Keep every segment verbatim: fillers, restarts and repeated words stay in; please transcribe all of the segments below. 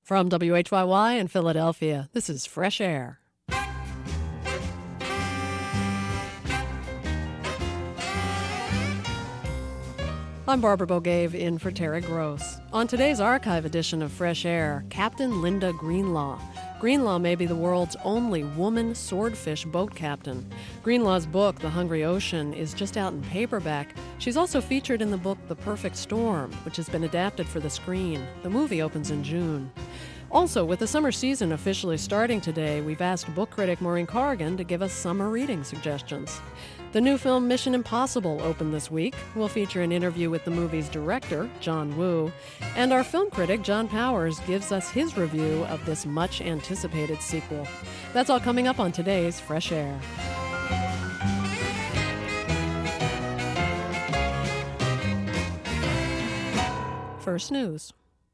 From W H Y Y in Philadelphia, this is Fresh Air. I'm Barbara Bogave in for Tara Gross. On today's archive edition of Fresh Air, Captain Linda Greenlaw. Greenlaw may be the world's only woman swordfish boat captain. Greenlaw's book, The Hungry Ocean, is just out in paperback. She's also featured in the book The Perfect Storm, which has been adapted for the screen. The movie opens in June. Also, with the summer season officially starting today, we've asked book critic Maureen Corrigan to give us summer reading suggestions. The new film Mission Impossible opened this week. We'll feature an interview with the movie's director, John Woo, and our film critic, John Powers, gives us his review of this much-anticipated sequel. That's all coming up on today's Fresh Air. First News.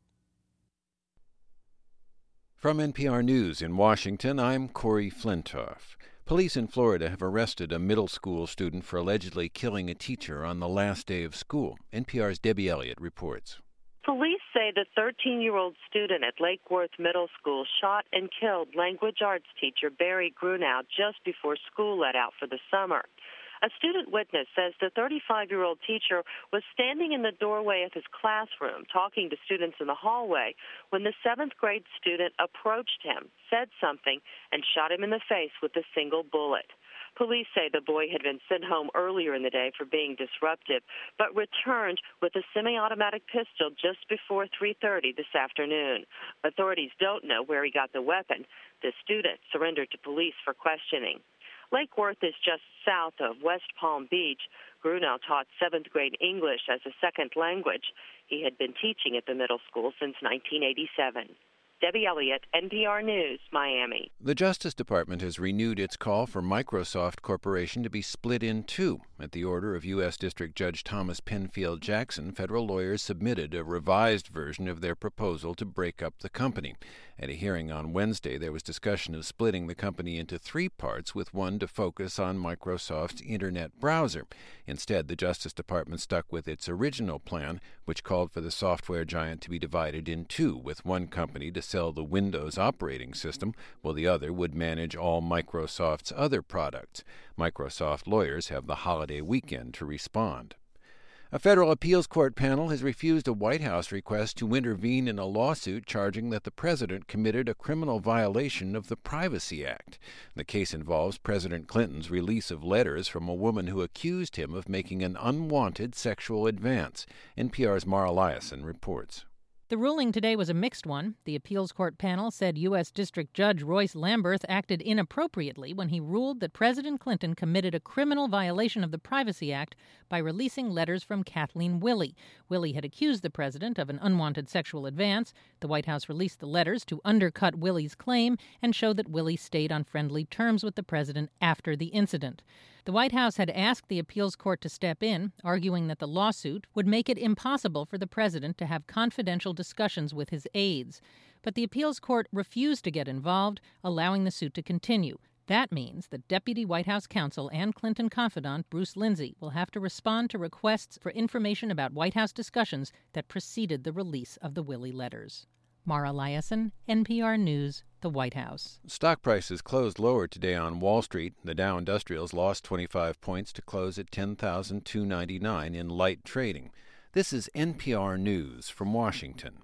From N P R News in Washington, I'm Corey Flintoff. Police in Florida have arrested a middle school student for allegedly killing a teacher on the last day of school. N P R's Debbie Elliott reports. Police say the thirteen-year-old student at Lake Worth Middle School shot and killed language arts teacher Barry Grunow just before school let out for the summer. A student witness says the thirty-five-year-old teacher was standing in the doorway of his classroom talking to students in the hallway when the seventh-grade student approached him, said something, and shot him in the face with a single bullet. Police say the boy had been sent home earlier in the day for being disruptive, but returned with a semi-automatic pistol just before three thirty this afternoon. Authorities don't know where he got the weapon. The student surrendered to police for questioning. Lake Worth is just south of West Palm Beach. Grunow taught seventh grade English as a second language. He had been teaching at the middle school since nineteen eighty-seven. Debbie Elliott, N P R News, Miami. The Justice Department has renewed its call for Microsoft Corporation to be split in two. At the order of U S District Judge Thomas Penfield Jackson, federal lawyers submitted a revised version of their proposal to break up the company. At a hearing on Wednesday, there was discussion of splitting the company into three parts, with one to focus on Microsoft's Internet browser. Instead, the Justice Department stuck with its original plan, which called for the software giant to be divided in two, with one company to sell the Windows operating system, while the other would manage all Microsoft's other products. Microsoft lawyers have the holiday weekend to respond. A federal appeals court panel has refused a White House request to intervene in a lawsuit charging that the president committed a criminal violation of the Privacy Act. The case involves President Clinton's release of letters from a woman who accused him of making an unwanted sexual advance. N P R's Mara Liasson reports. The ruling today was a mixed one. The appeals court panel said U S. District Judge Royce Lamberth acted inappropriately when he ruled that President Clinton committed a criminal violation of the Privacy Act by releasing letters from Kathleen Willey. Willey had accused the president of an unwanted sexual advance. The White House released the letters to undercut Willey's claim and show that Willey stayed on friendly terms with the president after the incident. The White House had asked the appeals court to step in, arguing that the lawsuit would make it impossible for the president to have confidential discussions with his aides. But the appeals court refused to get involved, allowing the suit to continue. That means that Deputy White House counsel and Clinton confidant Bruce Lindsay will have to respond to requests for information about White House discussions that preceded the release of the Willey letters. Mara Liasson, N P R News, the White House. Stock prices closed lower today on Wall Street. The Dow Industrials lost twenty-five points to close at ten thousand two hundred ninety-nine in light trading. This is N P R News from Washington.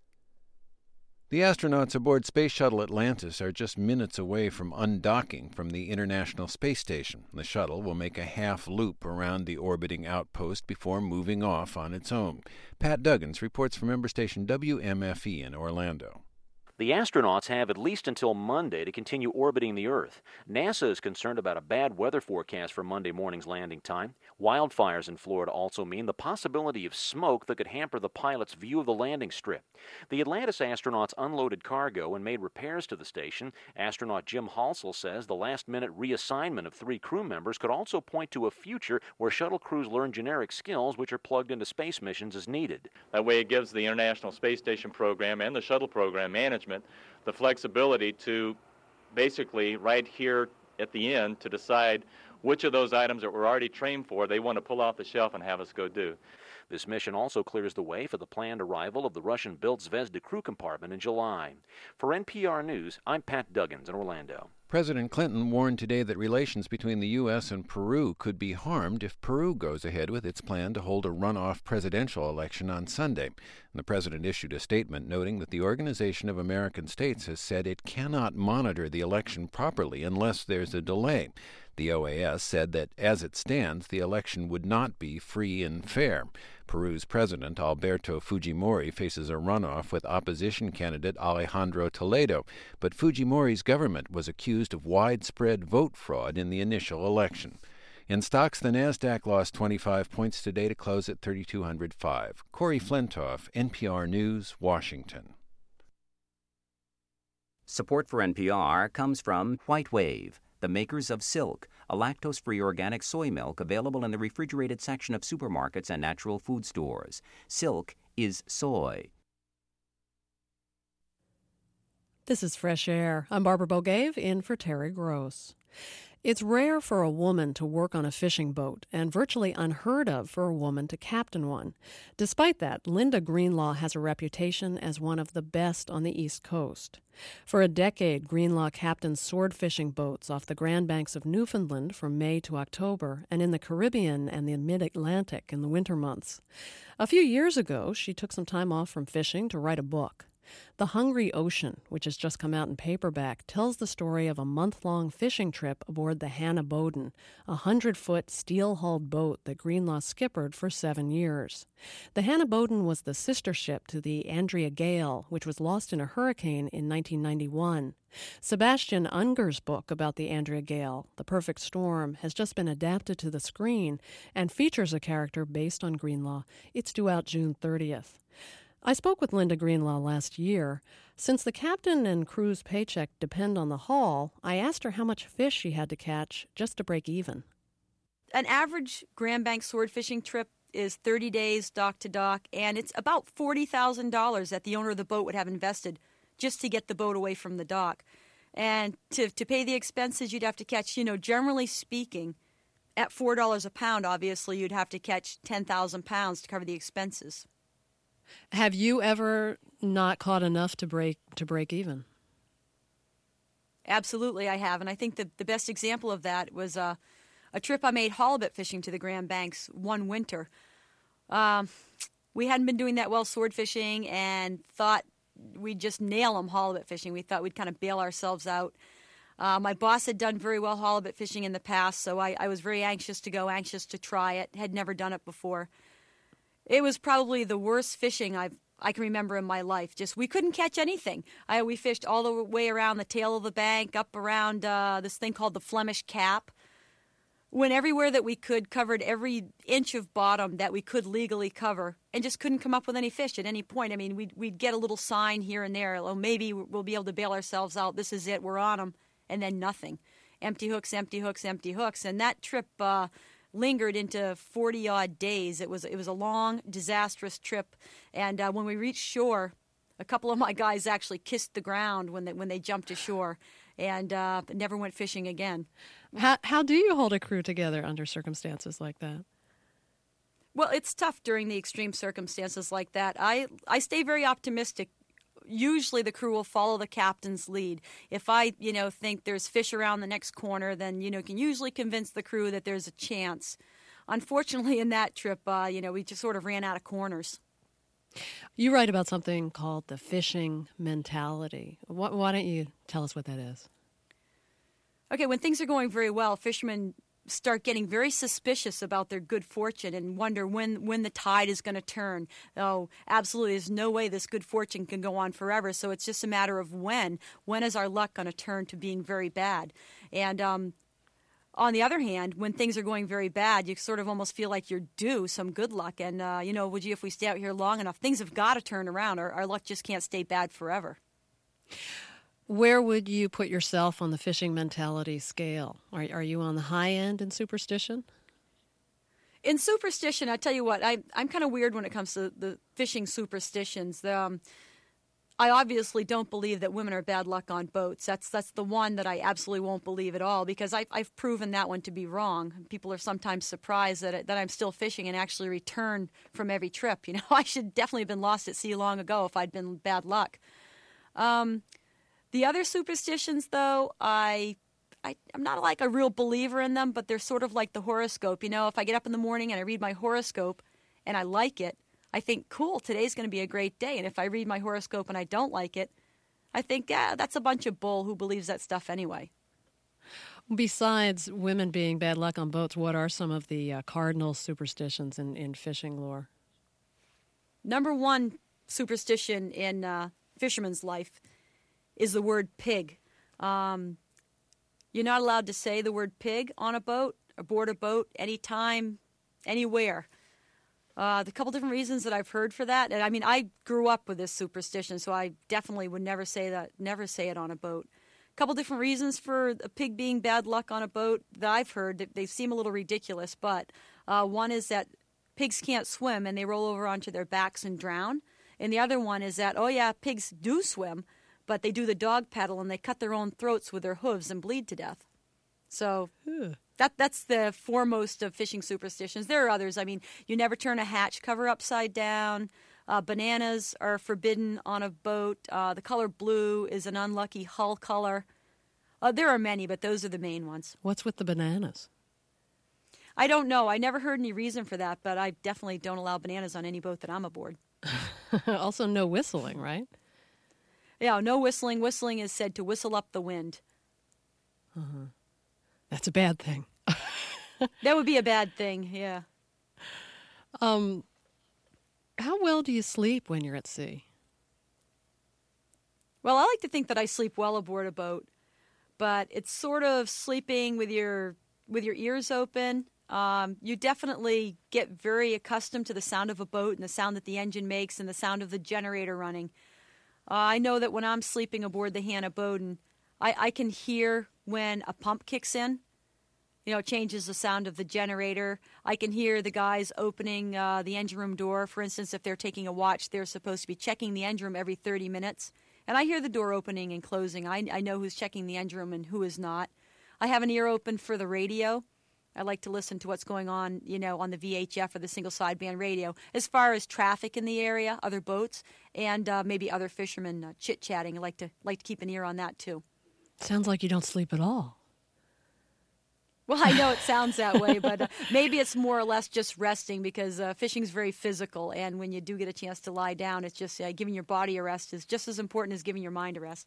The astronauts aboard Space Shuttle Atlantis are just minutes away from undocking from the International Space Station. The shuttle will make a half loop around the orbiting outpost before moving off on its own. Pat Duggins reports from member station W M F E in Orlando. The astronauts have at least until Monday to continue orbiting the Earth. NASA is concerned about a bad weather forecast for Monday morning's landing time. Wildfires in Florida also mean the possibility of smoke that could hamper the pilot's view of the landing strip. The Atlantis astronauts unloaded cargo and made repairs to the station. Astronaut Jim Halsell says the last-minute reassignment of three crew members could also point to a future where shuttle crews learn generic skills which are plugged into space missions as needed. That way it gives the International Space Station program and the shuttle program management the flexibility to basically right here at the end to decide which of those items that we're already trained for they want to pull off the shelf and have us go do. This mission also clears the way for the planned arrival of the Russian-built Zvezda crew compartment in July. For N P R News, I'm Pat Duggins in Orlando. President Clinton warned today that relations between the U S and Peru could be harmed if Peru goes ahead with its plan to hold a runoff presidential election on Sunday. And the president issued a statement noting that the Organization of American States has said it cannot monitor the election properly unless there's a delay. The O A S said that, as it stands, the election would not be free and fair. Peru's president, Alberto Fujimori, faces a runoff with opposition candidate Alejandro Toledo, but Fujimori's government was accused of widespread vote fraud in the initial election. In stocks, the Nasdaq lost twenty-five points today to close at thirty-two oh five. Corey Flintoff, N P R News, Washington. Support for N P R comes from White Wave, the makers of Silk, a lactose-free organic soy milk available in the refrigerated section of supermarkets and natural food stores. Silk is soy. This is Fresh Air. I'm Barbara Bogave, in for Terry Gross. It's rare for a woman to work on a fishing boat and virtually unheard of for a woman to captain one. Despite that, Linda Greenlaw has a reputation as one of the best on the East Coast. For a decade, Greenlaw captained sword fishing boats off the Grand Banks of Newfoundland from May to October and in the Caribbean and the mid-Atlantic in the winter months. A few years ago, she took some time off from fishing to write a book. The Hungry Ocean, which has just come out in paperback, tells the story of a month-long fishing trip aboard the Hannah Bowden, a hundred-foot steel-hulled boat that Greenlaw skippered for seven years. The Hannah Bowden was the sister ship to the Andrea Gail, which was lost in a hurricane in nineteen ninety-one. Sebastian Unger's book about the Andrea Gail, The Perfect Storm, has just been adapted to the screen and features a character based on Greenlaw. It's due out June thirtieth. I spoke with Linda Greenlaw last year. Since the captain and crew's paycheck depend on the haul, I asked her how much fish she had to catch just to break even. An average Grand Banks sword fishing trip is thirty days dock to dock, and it's about forty thousand dollars that the owner of the boat would have invested just to get the boat away from the dock. And to, to pay the expenses, you'd have to catch, you know, generally speaking, at four dollars a pound, obviously, you'd have to catch ten thousand pounds to cover the expenses. Have you ever not caught enough to break to break even? Absolutely, I have. And I think the, the best example of that was uh, a trip I made halibut fishing to the Grand Banks one winter. Um, we hadn't been doing that well sword fishing and thought we'd just nail them halibut fishing. We thought we'd kind of bail ourselves out. Uh, my boss had done very well halibut fishing in the past, so I, I was very anxious to go, anxious to try it, had never done it before. It was probably the worst fishing I've I can remember in my life. Just we couldn't catch anything. I, we fished all the way around the tail of the bank, up around uh, this thing called the Flemish Cap. Went everywhere that we could, covered every inch of bottom that we could legally cover, and just couldn't come up with any fish at any point. I mean, we'd, we'd get a little sign here and there. Oh, maybe we'll be able to bail ourselves out. This is it. We're on them. And then nothing. Empty hooks, empty hooks, empty hooks. And that trip uh, lingered into forty-odd days. It was it was a long, disastrous trip. And uh, when we reached shore, a couple of my guys actually kissed the ground when they, when they jumped ashore and uh, never went fishing again. How, how do you hold a crew together under circumstances like that? Well, it's tough during the extreme circumstances like that. I, I stay very optimistic. Usually the crew will follow the captain's lead. If I, you know, think there's fish around the next corner, then, you know, can usually convince the crew that there's a chance. Unfortunately, in that trip, uh, you know, we just sort of ran out of corners. You write about something called the fishing mentality. Why, why don't you tell us what that is? Okay, when things are going very well, fishermen start getting very suspicious about their good fortune and wonder when, when the tide is going to turn. Oh, absolutely, there's no way this good fortune can go on forever, so it's just a matter of when. When is our luck going to turn to being very bad? And um, on the other hand, when things are going very bad, you sort of almost feel like you're due some good luck. And, uh, you know, would you, if we stay out here long enough, things have got to turn around. Our, our luck just can't stay bad forever. Where would you put yourself on the fishing mentality scale? Are, are you on the high end in superstition? In superstition, I tell you what, I, I'm kind of weird when it comes to the fishing superstitions. The, um, I obviously don't believe that women are bad luck on boats. That's that's the one that I absolutely won't believe at all, because I, I've proven that one to be wrong. People are sometimes surprised that, it, that I'm still fishing and actually return from every trip. You know, I should definitely have been lost at sea long ago if I'd been bad luck. Um, the other superstitions, though, I, I, I'm not like a real believer in them, but they're sort of like the horoscope. You know, if I get up in the morning and I read my horoscope and I like it, I think, cool, today's going to be a great day. And if I read my horoscope and I don't like it, I think, yeah, that's a bunch of bull. Who believes that stuff anyway? Besides women being bad luck on boats, what are some of the uh, cardinal superstitions in, in fishing lore? Number one superstition in uh, fisherman's life is the word pig. Um, you're not allowed to say the word pig on a boat, aboard a boat, anytime, anywhere. Uh, the couple different reasons that I've heard for that, and I mean, I grew up with this superstition, so I definitely would never say that, never say it on a boat. A couple different reasons for a pig being bad luck on a boat that I've heard. They seem a little ridiculous, but uh, one is that pigs can't swim and they roll over onto their backs and drown. And the other one is that, oh yeah, pigs do swim, but they do the dog paddle and they cut their own throats with their hooves and bleed to death. So Ugh. that that's the foremost of fishing superstitions. There are others. I mean, you never turn a hatch cover upside down. Uh, bananas are forbidden on a boat. Uh, the color blue is an unlucky hull color. Uh, there are many, but those are the main ones. What's with the bananas? I don't know. I never heard any reason for that, but I definitely don't allow bananas on any boat that I'm aboard. Also, no whistling, right? Yeah, no whistling. Whistling is said to whistle up the wind. Uh-huh. That's a bad thing. That would be a bad thing, yeah. Um, how well do you sleep when you're at sea? Well, I like to think that I sleep well aboard a boat, but it's sort of sleeping with your with your ears open. Um, you definitely get very accustomed to the sound of a boat and the sound that the engine makes and the sound of the generator running. Uh, I know that when I'm sleeping aboard the Hannah Bowden, I, I can hear when a pump kicks in. You know, it changes the sound of the generator. I can hear the guys opening uh, the engine room door. For instance, if they're taking a watch, they're supposed to be checking the engine room every thirty minutes. And I hear the door opening and closing. I, I know who's checking the engine room and who is not. I have an ear open for the radio. I like to listen to what's going on, you know, on the V H F or the single sideband radio, as far as traffic in the area, other boats, and uh, maybe other fishermen uh, chit-chatting. I like to like to keep an ear on that, too. Sounds like you don't sleep at all. Well, I know it sounds that way, but uh, maybe it's more or less just resting, because uh, fishing is very physical, and when you do get a chance to lie down, it's just uh, giving your body a rest is just as important as giving your mind a rest.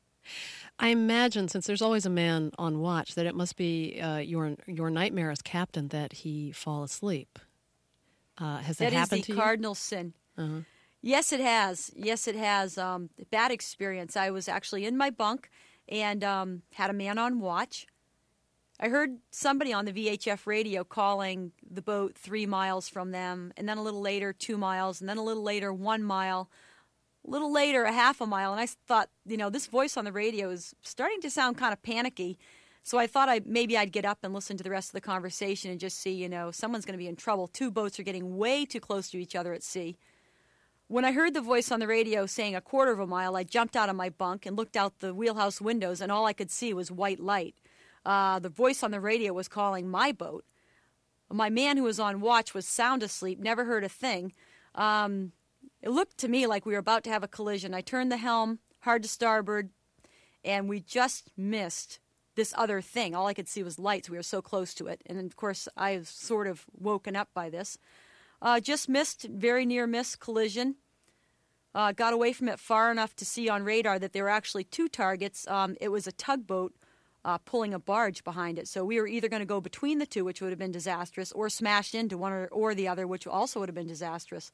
I imagine, since there's always a man on watch, that it must be uh, your your nightmare as captain that he fall asleep. Uh, has that, that happened to you? That is the cardinal sin. Uh-huh. Yes, it has. Yes, it has. Um, bad experience. I was actually in my bunk and um, had a man on watch. I heard somebody on the V H F radio calling the boat three miles from them, and then a little later, two miles, and then a little later, one mile. A little later, a half a mile, and I thought, you know, this voice on the radio is starting to sound kind of panicky. So I thought I maybe I'd get up and listen to the rest of the conversation and just see, you know, someone's going to be in trouble. Two boats are getting way too close to each other at sea. When I heard the voice on the radio saying a quarter of a mile, I jumped out of my bunk and looked out the wheelhouse windows, and all I could see was white light. Uh, the voice on the radio was calling my boat. My man who was on watch was sound asleep, never heard a thing. Um... It looked to me like we were about to have a collision. I turned the helm hard to starboard, and we just missed this other thing. All I could see was lights. We were so close to it. And, of course, I was sort of woken up by this. Uh, just missed, very near miss collision. Uh, got away from it far enough to see on radar that there were actually two targets. Um, it was a tugboat uh, pulling a barge behind it. So we were either going to go between the two, which would have been disastrous, or smash into one or, or the other, which also would have been disastrous.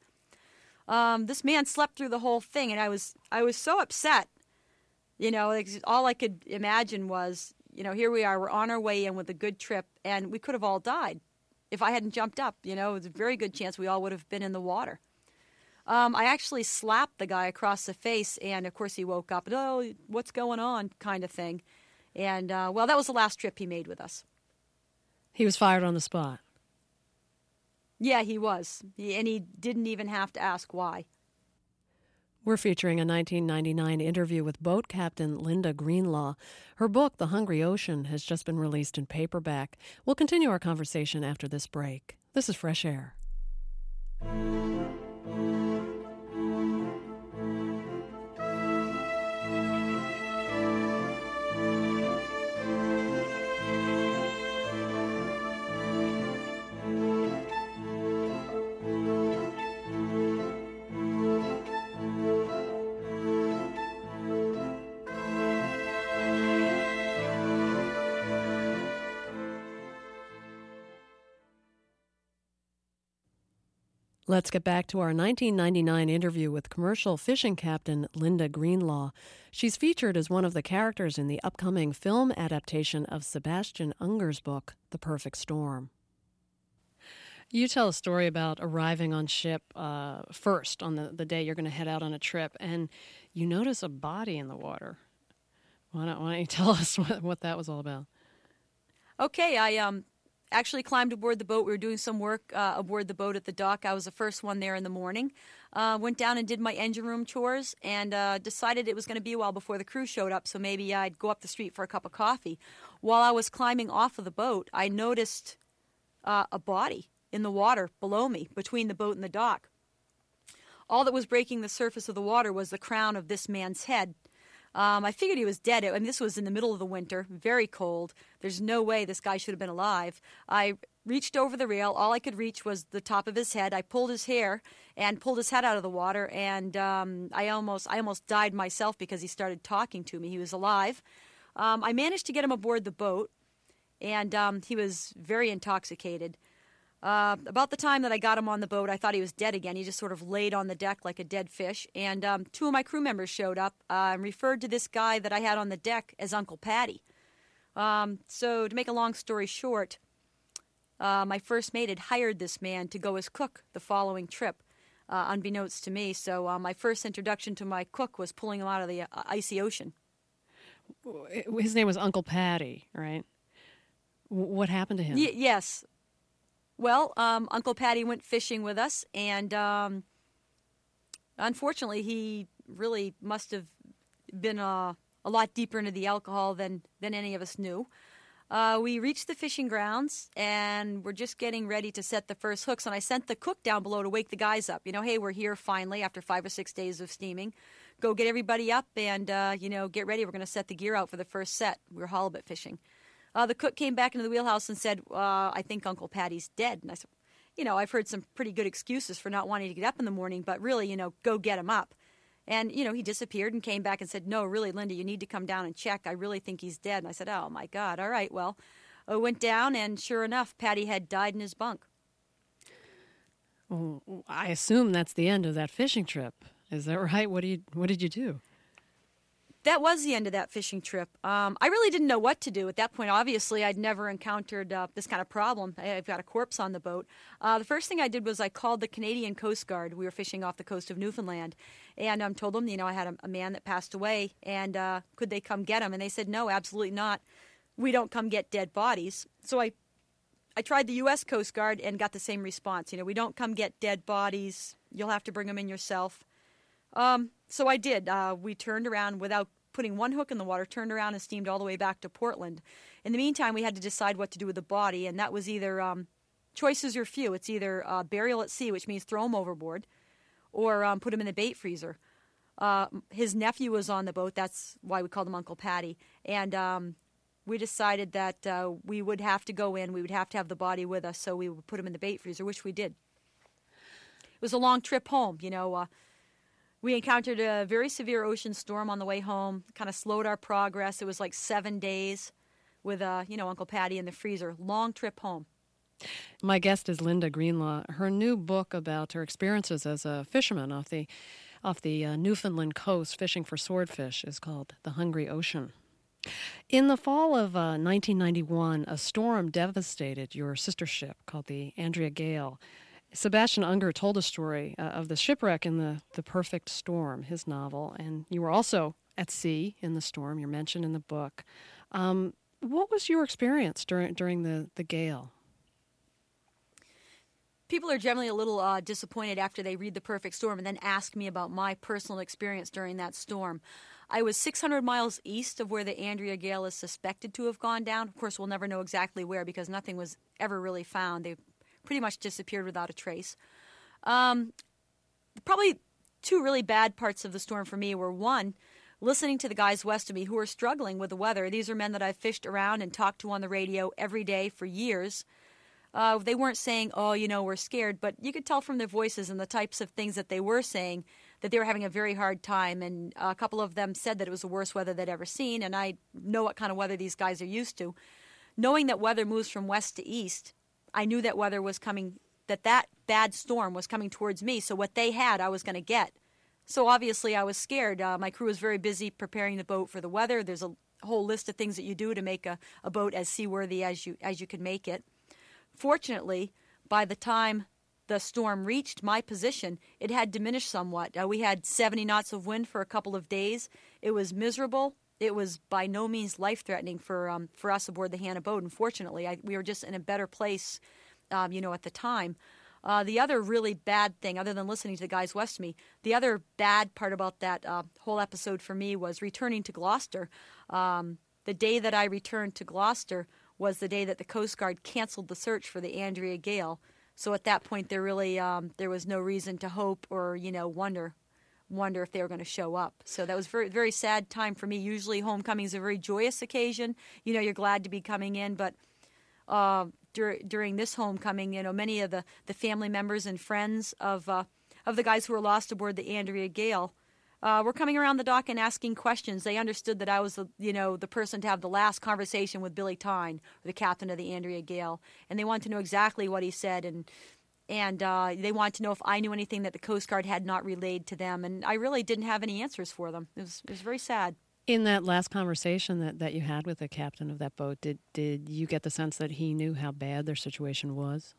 Um, this man slept through the whole thing, and I was I was so upset. You know, like, all I could imagine was, you know, here we are, we're on our way in with a good trip, and we could have all died if I hadn't jumped up. You know, it was a very good chance we all would have been in the water. Um, I actually slapped the guy across the face, and, of course, he woke up, and, oh, what's going on, kind of thing. And, uh, well, that was the last trip he made with us. He was fired on the spot. Yeah, he was. He, and he didn't even have to ask why. We're featuring a nineteen ninety-nine interview with boat captain Linda Greenlaw. Her book, The Hungry Ocean, has just been released in paperback. We'll continue our conversation after this break. This is Fresh Air. Let's get back to our nineteen ninety-nine interview with commercial fishing captain Linda Greenlaw. She's featured as one of the characters in the upcoming film adaptation of Sebastian Unger's book, The Perfect Storm. You tell a story about arriving on ship uh, first on the, the day you're going to head out on a trip, and you notice a body in the water. Why don't, why don't you tell us what, what that was all about? Okay, I um actually climbed aboard the boat. We were doing some work uh, aboard the boat at the dock. I was the first one there in the morning. Uh, went down and did my engine room chores and uh, decided it was going to be a while before the crew showed up, so maybe I'd go up the street for a cup of coffee. While I was climbing off of the boat, I noticed uh, a body in the water below me, between the boat and the dock. All that was breaking the surface of the water was the crown of this man's head. Um, I figured he was dead. I mean, this was in the middle of the winter, very cold. There's no way this guy should have been alive. I reached over the rail. All I could reach was the top of his head. I pulled his hair and pulled his head out of the water, and um, I almost I almost died myself because he started talking to me. He was alive. Um, I managed to get him aboard the boat, and um, he was very intoxicated. Uh, about the time that I got him on the boat, I thought he was dead again. He just sort of laid on the deck like a dead fish. And um, two of my crew members showed up uh, and referred to this guy that I had on the deck as Uncle Patty. Um, so to make a long story short, uh, my first mate had hired this man to go as cook the following trip, uh, unbeknownst to me. So uh, my first introduction to my cook was pulling him out of the uh, icy ocean. His name was Uncle Patty, right? What happened to him? Y- yes. Well, um, Uncle Patty went fishing with us, and um, unfortunately, he really must have been uh, a lot deeper into the alcohol than, than any of us knew. Uh, we reached the fishing grounds, and we're just getting ready to set the first hooks, and I sent the cook down below to wake the guys up. You know, hey, we're here finally after five or six days of steaming. Go get everybody up and, uh, you know, get ready. We're going to set the gear out for the first set. We were halibut fishing. Uh, the cook came back into the wheelhouse and said, uh, I think Uncle Patty's dead. And I said, you know, I've heard some pretty good excuses for not wanting to get up in the morning, but really, you know, go get him up. And, you know, he disappeared and came back and said, no, really, Linda, you need to come down and check. I really think he's dead. And I said, oh, my God. All right, well, I went down, and sure enough, Patty had died in his bunk. Well, I assume that's the end of that fishing trip. Is that right? What do you, what did you do? That was the end of that fishing trip. Um, I really didn't know what to do at that point. Obviously, I'd never encountered uh, this kind of problem. I, I've got a corpse on the boat. Uh, the first thing I did was I called the Canadian Coast Guard. We were fishing off the coast of Newfoundland, and um, told them, you know, I had a, a man that passed away, and uh, could they come get him? And they said, no, absolutely not. We don't come get dead bodies. So I, I tried the U S Coast Guard and got the same response. You know, we don't come get dead bodies. You'll have to bring them in yourself. Um, so I did. Uh, we turned around without putting one hook in the water, turned around and steamed all the way back to Portland. In the meantime, we had to decide what to do with the body, and that was either, um, choices are few. It's either uh, burial at sea, which means throw him overboard, or um, put him in the bait freezer. Uh, his nephew was on the boat. That's why we called him Uncle Patty. And um, we decided that uh, we would have to go in. We would have to have the body with us, so we would put him in the bait freezer, which we did. It was a long trip home, you know. Uh, we encountered a very severe ocean storm on the way home, kind of slowed our progress. It was like seven days with, uh, you know, Uncle Patty in the freezer. Long trip home. My guest is Linda Greenlaw. Her new book about her experiences as a fisherman off the off the uh, Newfoundland coast fishing for swordfish is called The Hungry Ocean. In the fall of uh, nineteen ninety-one, a storm devastated your sister ship called the Andrea Gale. Sebastian Unger told a story uh, of the shipwreck in the, the Perfect Storm, his novel, and you were also at sea in the storm. You're mentioned in the book. Um, what was your experience during during the, the gale? people are generally a little uh, disappointed after they read The Perfect Storm and then ask me about my personal experience during that storm. I was six hundred miles east of where the Andrea Gale is suspected to have gone down. Of course, we'll never know exactly where because nothing was ever really found. They pretty much disappeared without a trace. Um, probably two really bad parts of the storm for me were, one, listening to the guys west of me who are struggling with the weather. These are men that I've fished around and talked to on the radio every day for years. Uh, they weren't saying, oh, you know, we're scared, but you could tell from their voices and the types of things that they were saying that they were having a very hard time. And a couple of them said that it was the worst weather they'd ever seen, and I know what kind of weather these guys are used to. Knowing that weather moves from west to east, I knew that weather was coming, that that bad storm was coming towards me, so what they had I was going to get. So obviously I was scared. Uh, my crew was very busy preparing the boat for the weather. There's a whole list of things that you do to make a, a boat as seaworthy as you as you can make it. Fortunately, by the time the storm reached my position, it had diminished somewhat. Uh, we had seventy knots of wind for a couple of days. It was miserable. It was by no means life-threatening for um, for us aboard the Hannah boat. And fortunately, I, we were just in a better place, um, you know, at the time. Uh, the other really bad thing, other than listening to the guys west of me, the other bad part about that uh, whole episode for me was returning to Gloucester. Um, the day that I returned to Gloucester was the day that the Coast Guard canceled the search for the Andrea Gale. So at that point, there really um, there was no reason to hope or, you know, wonder wonder if they were going to show up. So that was very very sad time for me. Usually homecoming is a very joyous occasion. You know, you're glad to be coming in, but uh, dur- during this homecoming, you know, many of the, the family members and friends of uh, of the guys who were lost aboard the Andrea Gale uh, were coming around the dock and asking questions. They understood that I was, the, you know, the person to have the last conversation with Billy Tyne, the captain of the Andrea Gale, and they wanted to know exactly what he said, and and uh, they wanted to know if I knew anything that the Coast Guard had not relayed to them, and I really didn't have any answers for them. It was it was very sad. In that last conversation that, that you had with the captain of that boat, did did you get the sense that he knew how bad their situation was?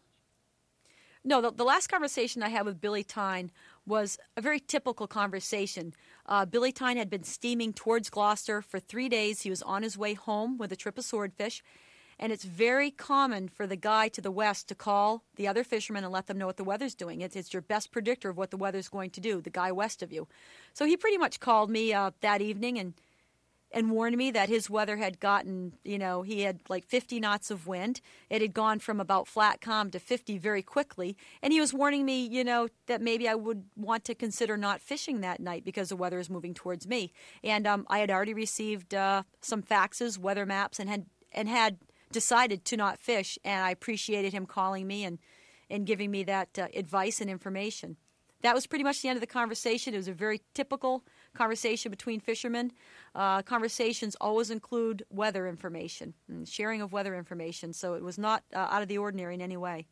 No, the, the last conversation I had with Billy Tyne was a very typical conversation. Uh, Billy Tyne had been steaming towards Gloucester for three days. He was on his way home with a trip of swordfish. And it's very common for the guy to the west to call the other fishermen and let them know what the weather's doing. It's, it's your best predictor of what the weather's going to do, the guy west of you. So he pretty much called me uh, that evening and and warned me that his weather had gotten, you know, he had like fifty knots of wind. It had gone from about flat calm to fifty very quickly. And he was warning me, you know, that maybe I would want to consider not fishing that night because the weather is moving towards me. And um, I had already received uh, some faxes, weather maps, and had and had decided to not fish. And I appreciated him calling me and, and giving me that uh, advice and information. That was pretty much the end of the conversation. It was a very typical conversation between fishermen. Uh, conversations always include weather information and sharing of weather information, so it was not uh, out of the ordinary in any way.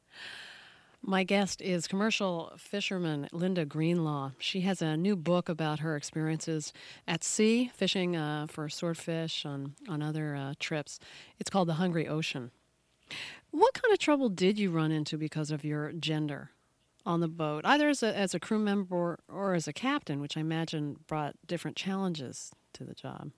My guest is commercial fisherman Linda Greenlaw. She has a new book about her experiences at sea, fishing uh, for swordfish on, on other uh, trips. It's called The Hungry Ocean. What kind of trouble did you run into because of your gender on the boat, either as a, as a crew member or, or as a captain, which I imagine brought different challenges to the job?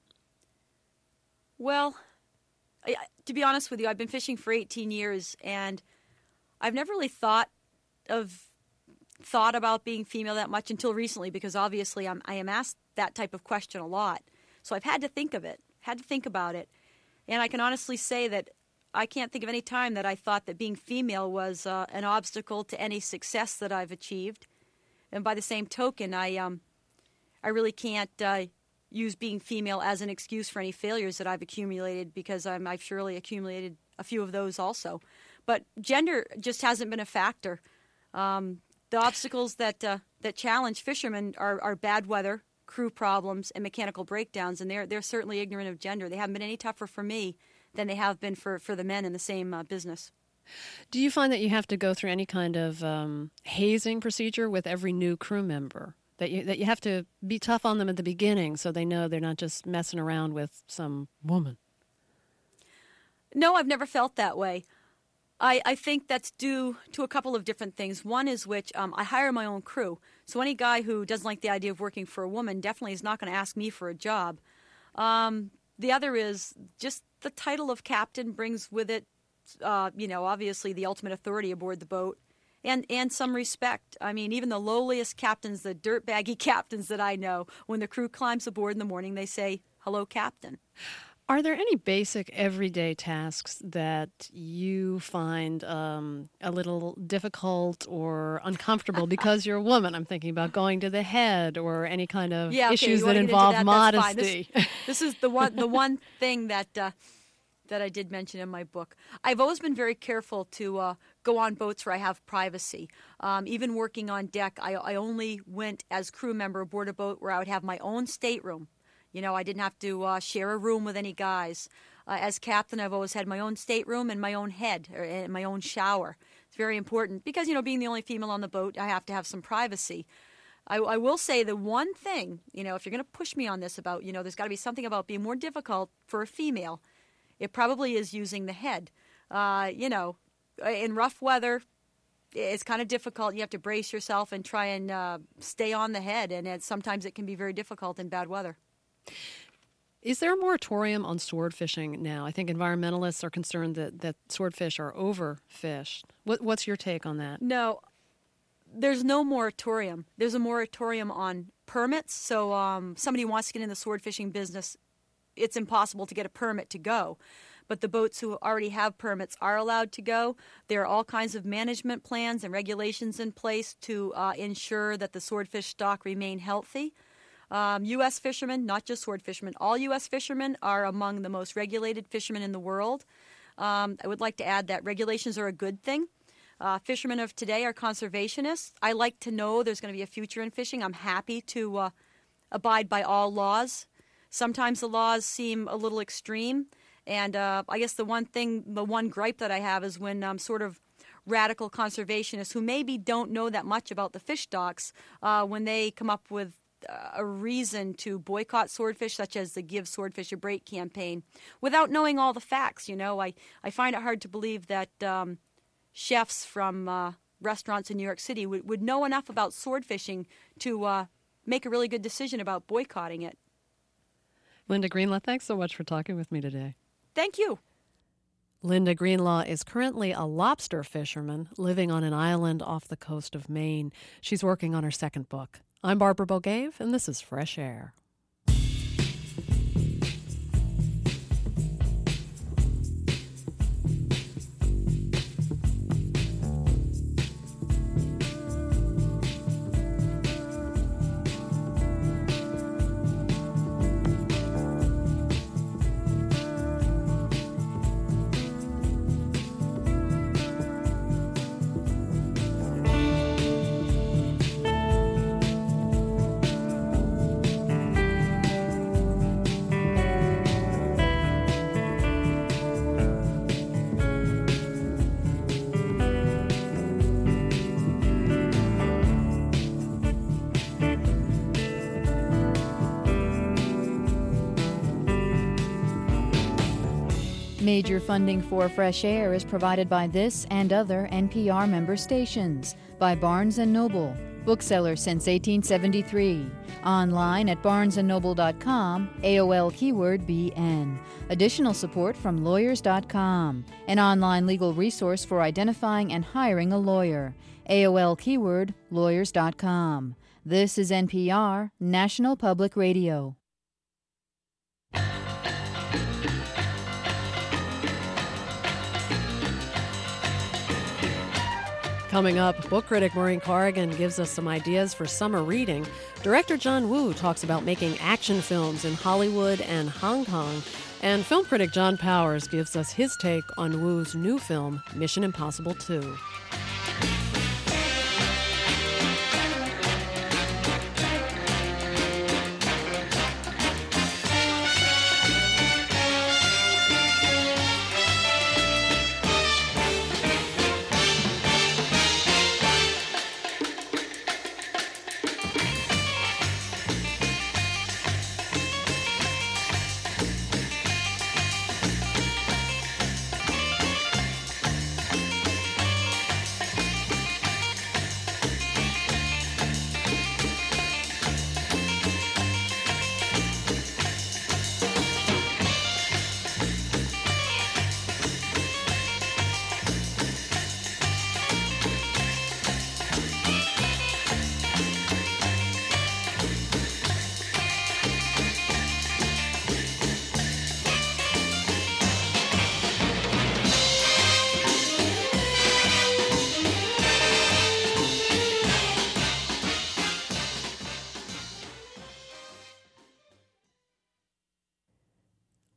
Well, I, to be honest with you, I've been fishing for eighteen years, and I've never really thought of thought about being female that much until recently, because obviously I'm, I am asked that type of question a lot. So I've had to think of it, had to think about it, and I can honestly say that I can't think of any time that I thought that being female was uh, an obstacle to any success that I've achieved. And by the same token, I um, I really can't uh, use being female as an excuse for any failures that I've accumulated, because I'm, I've surely accumulated a few of those also. But gender just hasn't been a factor. Um, the obstacles that uh, that challenge fishermen are, are bad weather, crew problems, and mechanical breakdowns, and they're they're certainly ignorant of gender. They haven't been any tougher for me than they have been for, for the men in the same uh, business. Do you find that you have to go through any kind of um, hazing procedure with every new crew member? That you that you have to be tough on them at the beginning so they know they're not just messing around with some woman? No, I've never felt that way. I, I think that's due to a couple of different things. One is which um, I hire my own crew. So any guy who doesn't like the idea of working for a woman definitely is not going to ask me for a job. Um, the other is just the title of captain brings with it, uh, you know, obviously the ultimate authority aboard the boat. and and some respect. I mean, even the lowliest captains, the dirtbaggy captains that I know, when the crew climbs aboard in the morning, they say, "Hello, Captain." Are there any basic everyday tasks that you find um, a little difficult or uncomfortable because you're a woman? I'm thinking about going to the head or any kind of yeah, okay, issues you that wanna get involve into that, that's fine. modesty. This, this is the one the one thing that uh, that I did mention in my book. I've always been very careful to uh, go on boats where I have privacy. Um, even working on deck, I, I only went as crew member aboard a boat where I would have my own stateroom. You know, I didn't have to uh, share a room with any guys. Uh, as captain, I've always had my own stateroom and my own head, or and my own shower. It's very important because, you know, being the only female on the boat, I have to have some privacy. I, I will say the one thing, you know, if you're going to push me on this about, you know, there's got to be something about being more difficult for a female, it probably is using the head. Uh, you know, in rough weather, it's kind of difficult. You have to brace yourself and try and uh, stay on the head, and it, sometimes it can be very difficult in bad weather. Is there a moratorium on sword fishing now? I think environmentalists are concerned that, that swordfish are overfished. What, what's your take on that? No, there's no moratorium. There's a moratorium on permits. So um, somebody who wants to get in the sword fishing business, it's impossible to get a permit to go. But the boats who already have permits are allowed to go. There are all kinds of management plans and regulations in place to uh, ensure that the swordfish stock remain healthy. Um, U S fishermen, not just sword fishermen, all U S fishermen are among the most regulated fishermen in the world. Um, I would like to add that regulations are a good thing. Uh, fishermen of today are conservationists. I like to know there's going to be a future in fishing. I'm happy to uh, abide by all laws. Sometimes the laws seem a little extreme. And uh, I guess the one thing, the one gripe that I have is when um, sort of radical conservationists who maybe don't know that much about the fish stocks, uh, when they come up with a reason to boycott swordfish, such as the Give Swordfish a Break campaign, without knowing all the facts. You know, I, I find it hard to believe that um, chefs from uh, restaurants in New York City would, would know enough about sword fishing to uh, make a really good decision about boycotting it. Linda Greenlaw, thanks so much for talking with me today. Thank you. Linda Greenlaw is currently a lobster fisherman living on an island off the coast of Maine. She's working on her second book. I'm Barbara Bogave, and this is Fresh Air. Major funding for Fresh Air is provided by this and other N P R member stations, by Barnes and Noble, bookseller since eighteen seventy-three, online at barnes and noble dot com, A O L keyword B N. Additional support from lawyers dot com, an online legal resource for identifying and hiring a lawyer, A O L keyword lawyers dot com. This is N P R, National Public Radio. Coming up, book critic Maureen Corrigan gives us some ideas for summer reading. Director John Woo talks about making action films in Hollywood and Hong Kong. And film critic John Powers gives us his take on Woo's new film, Mission Impossible two.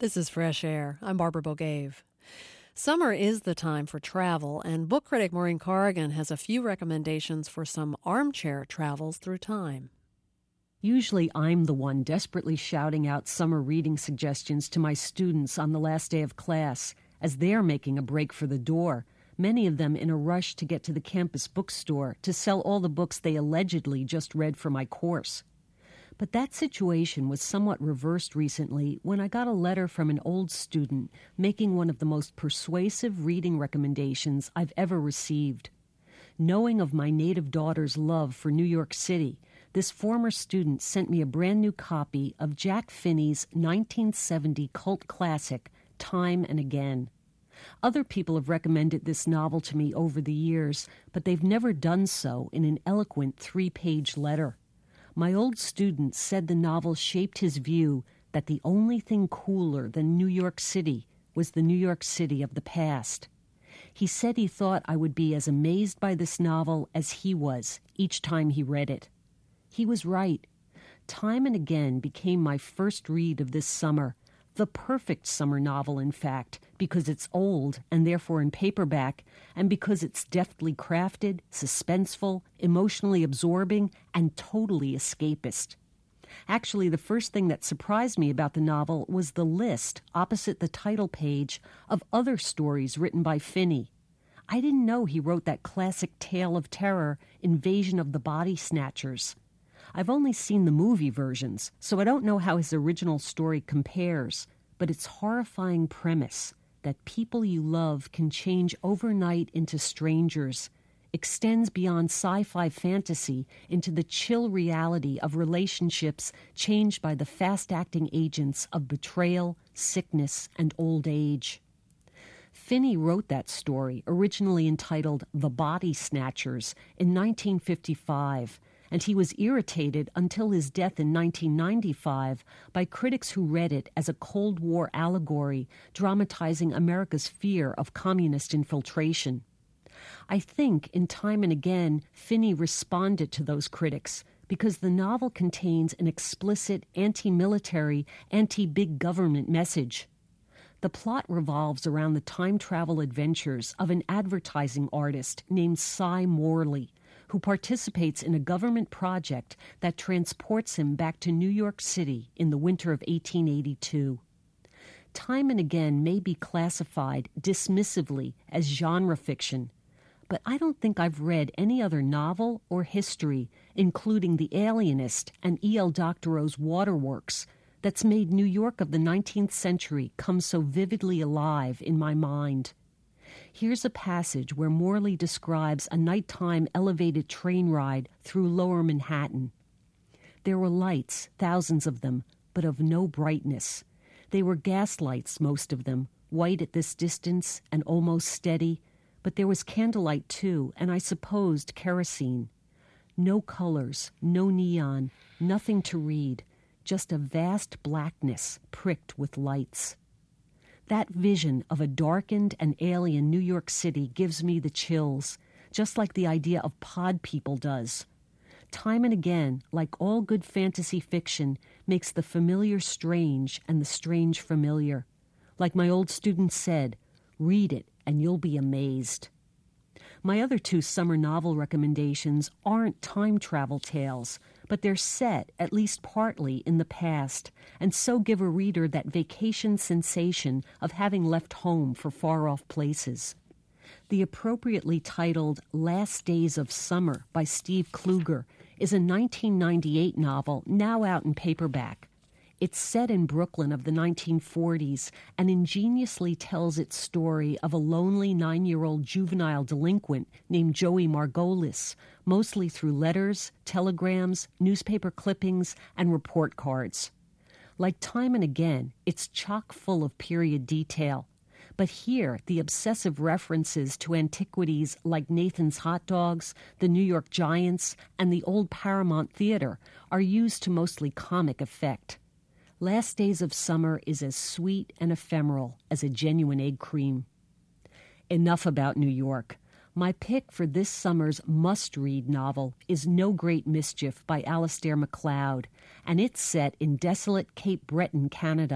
This is Fresh Air. I'm Barbara Bogave. Summer is the time for travel, and book critic Maureen Corrigan has a few recommendations for some armchair travels through time. Usually I'm the one desperately shouting out summer reading suggestions to my students on the last day of class as they're making a break for the door, many of them in a rush to get to the campus bookstore to sell all the books they allegedly just read for my course. But that situation was somewhat reversed recently when I got a letter from an old student making one of the most persuasive reading recommendations I've ever received. Knowing of my native daughter's love for New York City, this former student sent me a brand new copy of Jack Finney's nineteen seventy cult classic, Time and Again. Other people have recommended this novel to me over the years, but they've never done so in an eloquent three-page letter. My old student said the novel shaped his view that the only thing cooler than New York City was the New York City of the past. He said he thought I would be as amazed by this novel as he was each time he read it. He was right. Time and Again became my first read of this summer, the perfect summer novel, in fact, because it's old and therefore in paperback, and because it's deftly crafted, suspenseful, emotionally absorbing, and totally escapist. Actually, the first thing that surprised me about the novel was the list opposite the title page of other stories written by Finney. I didn't know he wrote that classic tale of terror, Invasion of the Body Snatchers. I've only seen the movie versions, so I don't know how his original story compares, but its horrifying premise that people you love can change overnight into strangers extends beyond sci-fi fantasy into the chill reality of relationships changed by the fast-acting agents of betrayal, sickness, and old age. Finney wrote that story, originally entitled The Body Snatchers, in nineteen fifty-five, and he was irritated until his death in nineteen ninety-five by critics who read it as a Cold War allegory dramatizing America's fear of communist infiltration. I think, in Time and Again, Finney responded to those critics because the novel contains an explicit anti-military, anti-big government message. The plot revolves around the time travel adventures of an advertising artist named Cy Morley, who participates in a government project that transports him back to New York City in the winter of eighteen eighty-two. Time and Again may be classified dismissively as genre fiction, but I don't think I've read any other novel or history, including The Alienist and E L Doctorow's Waterworks, that's made New York of the nineteenth century come so vividly alive in my mind. Here's a passage where Morley describes a nighttime elevated train ride through Lower Manhattan. There were lights, thousands of them, but of no brightness. They were gas lights, most of them, white at this distance and almost steady, but there was candlelight too, and I supposed kerosene. No colors, no neon, nothing to read, just a vast blackness pricked with lights. That vision of a darkened and alien New York City gives me the chills, just like the idea of pod people does. Time and Again, like all good fantasy fiction, makes the familiar strange and the strange familiar. Like my old student said, read it and you'll be amazed. My other two summer novel recommendations aren't time travel tales, but they're set, at least partly, in the past, and so give a reader that vacation sensation of having left home for far-off places. The appropriately titled Last Days of Summer by Steve Kluger is a nineteen ninety-eight novel now out in paperback. It's set in Brooklyn of the nineteen forties and ingeniously tells its story of a lonely nine-year-old juvenile delinquent named Joey Margolis, mostly through letters, telegrams, newspaper clippings, and report cards. Like Time and Again, it's chock full of period detail. But here, the obsessive references to antiquities like Nathan's Hot Dogs, the New York Giants, and the old Paramount Theater are used to mostly comic effect. Last Days of Summer is as sweet and ephemeral as a genuine egg cream. Enough about New York. My pick for this summer's must-read novel is No Great Mischief by Alistair MacLeod, and it's set in desolate Cape Breton, Canada,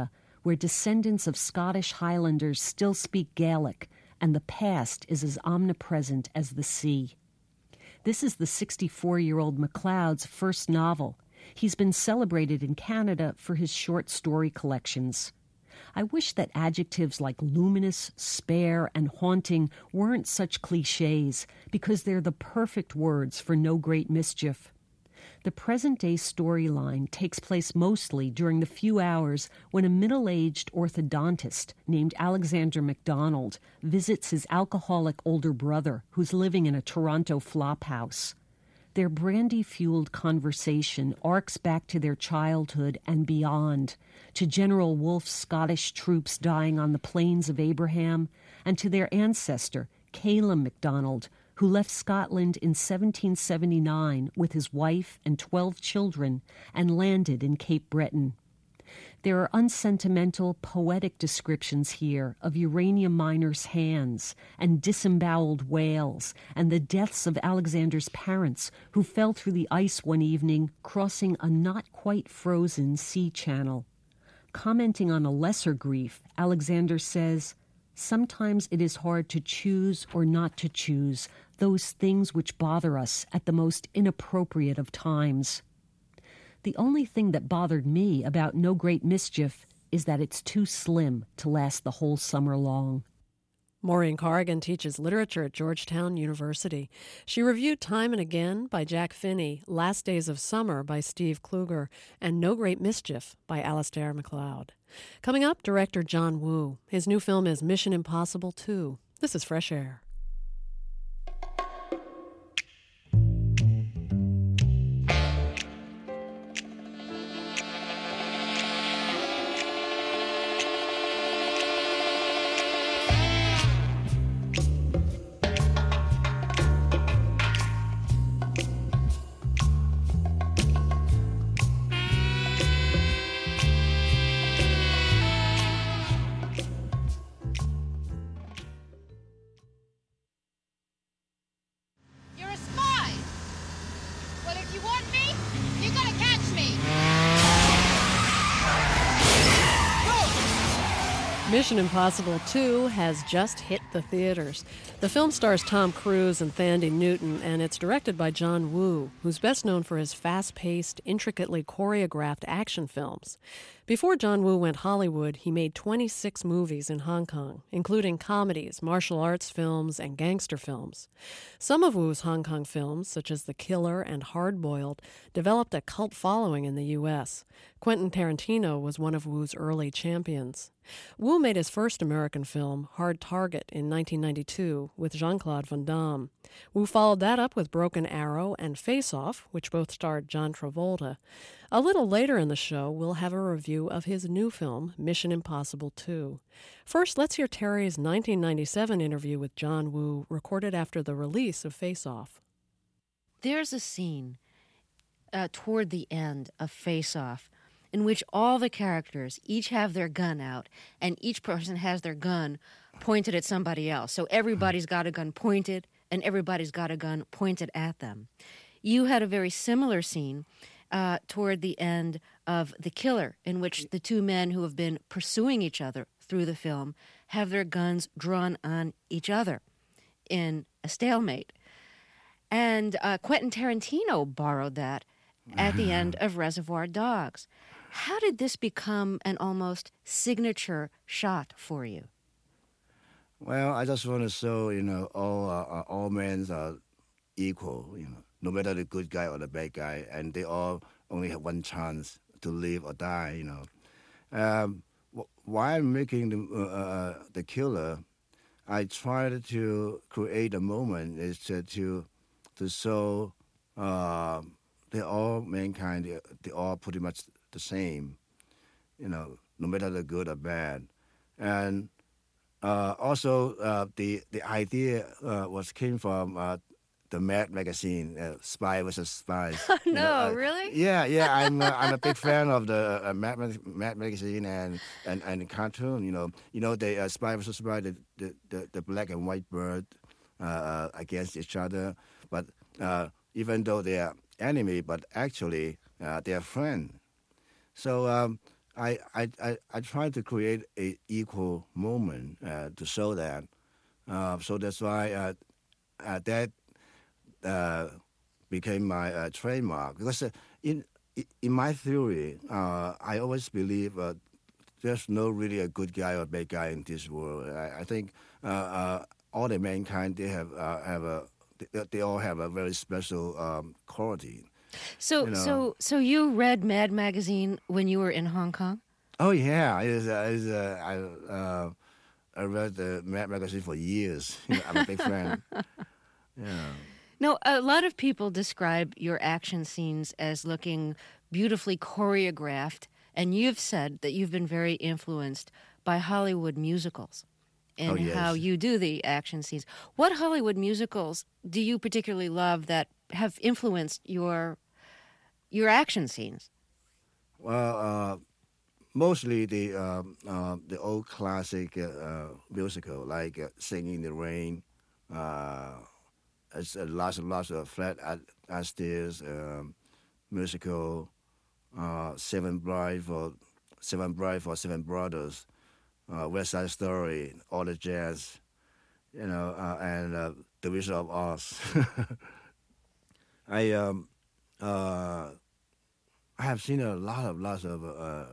where descendants of Scottish Highlanders still speak Gaelic, and the past is as omnipresent as the sea. This is the sixty-four-year-old MacLeod's first novel. He's been celebrated in Canada for his short story collections. I wish that adjectives like luminous, spare, and haunting weren't such cliches, because they're the perfect words for No Great Mischief. The present-day storyline takes place mostly during the few hours when a middle-aged orthodontist named Alexander MacDonald visits his alcoholic older brother, who's living in a Toronto flophouse. Their brandy-fueled conversation arcs back to their childhood and beyond, to General Wolfe's Scottish troops dying on the plains of Abraham, and to their ancestor, Caleb MacDonald, who left Scotland in seventeen seventy-nine with his wife and twelve children and landed in Cape Breton. There are unsentimental, poetic descriptions here of uranium miners' hands and disemboweled whales and the deaths of Alexander's parents who fell through the ice one evening crossing a not-quite-frozen sea channel. Commenting on a lesser grief, Alexander says, "Sometimes it is hard to choose or not to choose those things which bother us at the most inappropriate of times. The only thing that bothered me about No Great Mischief is that it's too slim to last the whole summer long." Maureen Corrigan teaches literature at Georgetown University. She reviewed Time and Again by Jack Finney, Last Days of Summer by Steve Kluger, and No Great Mischief by Alistair MacLeod. Coming up, director John Woo. His new film is Mission Impossible two. This is Fresh Air. Mission Impossible two has just hit the theaters. The film stars Tom Cruise and Thandie Newton, and it's directed by John Woo, who's best known for his fast-paced, intricately choreographed action films. Before John Woo went Hollywood, he made twenty-six movies in Hong Kong, including comedies, martial arts films, and gangster films. Some of Woo's Hong Kong films, such as The Killer and Hard Boiled, developed a cult following in the U S. Quentin Tarantino was one of Woo's early champions. Woo made his first American film, Hard Target, in nineteen ninety-two with Jean-Claude Van Damme. Woo followed that up with Broken Arrow and Face Off, which both starred John Travolta. A little later in the show, we'll have a review of his new film, Mission Impossible two. First, let's hear Terry's nineteen ninety-seven interview with John Woo, recorded after the release of Face Off. There's a scene uh, toward the end of Face Off in which all the characters each have their gun out, and each person has their gun pointed at somebody else. So everybody's got a gun pointed, and everybody's got a gun pointed at them. You had a very similar scene uh, toward the end of The Killer, in which the two men who have been pursuing each other through the film have their guns drawn on each other in a stalemate. And uh, Quentin Tarantino borrowed that at the end of Reservoir Dogs. How did this become an almost signature shot for you? Well, I just want to show, you know, all uh, all men are equal, you know, no matter the good guy or the bad guy, and they all only have one chance to live or die, you know. Um, while making the, uh, the Killer, I tried to create a moment is to to, to show uh, they're all mankind, they're, they're all pretty much the same, you know, no matter the good or bad. And uh, also uh, the the idea uh, was came from uh, the Mad magazine, uh, Spy versus Spies. Oh, no, you know, uh, really? Yeah, yeah. I'm uh, I'm a big fan of the uh, Mad, Mad magazine and, and and the cartoon. You know, you know the uh, Spy versus Spy, the, the the the black and white bird uh, against each other. But uh, even though they are enemy, but actually uh, they are friends. So um, I I, I, I try to create a equal moment uh, to show that. Uh, so that's why uh, uh, that uh, became my uh, trademark. Because uh, in in my theory, uh, I always believe uh, there's no really a good guy or bad guy in this world. I, I think uh, uh, all the mankind they have uh, have a they, they all have a very special um, quality. So you know. so so you read Mad Magazine when you were in Hong Kong? Oh yeah, I was, I, was, uh, I, uh, I read the Mad Magazine for years. You know, I'm a big fan. Yeah. No, a lot of people describe your action scenes as looking beautifully choreographed, and you've said that you've been very influenced by Hollywood musicals and oh, yes. how you do the action scenes. What Hollywood musicals do you particularly love that have influenced your your action scenes? Well, uh, mostly the uh, uh, the old classic uh, uh, musical, like uh, Singing in the Rain. Uh, it's uh, lots and lots of Fred Astaire's um, musical, uh, Seven Bride for Seven Bride for Seven Brothers, uh, West Side Story, all the jazz, you know, uh, and uh, The Wizard of Oz. I um, uh, I have seen a lot of lots of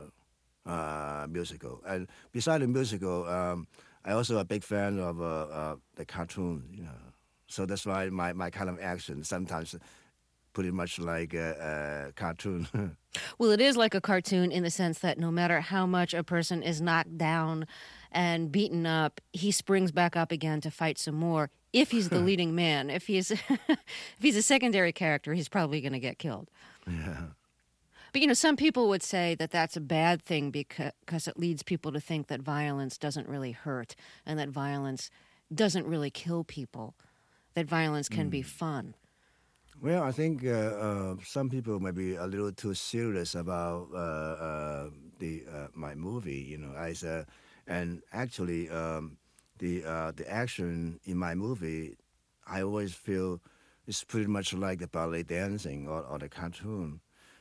uh, uh, musical, and besides the musical, um, I also a big fan of uh, uh, the cartoon. You know, so that's why my, my kind of action sometimes pretty much like a, a cartoon. Well, it is like a cartoon in the sense that no matter how much a person is knocked down and beaten up, he springs back up again to fight some more. If he's the leading man, if he's if he's a secondary character, he's probably going to get killed. Yeah. But, you know, some people would say that that's a bad thing because it leads people to think that violence doesn't really hurt and that violence doesn't really kill people, that violence can mm. be fun. Well, I think uh, uh, some people may be a little too serious about uh, uh, the uh, my movie, you know. I uh, and actually, um, the uh, the action in my movie, I always feel it's pretty much like the ballet dancing or, or the cartoon.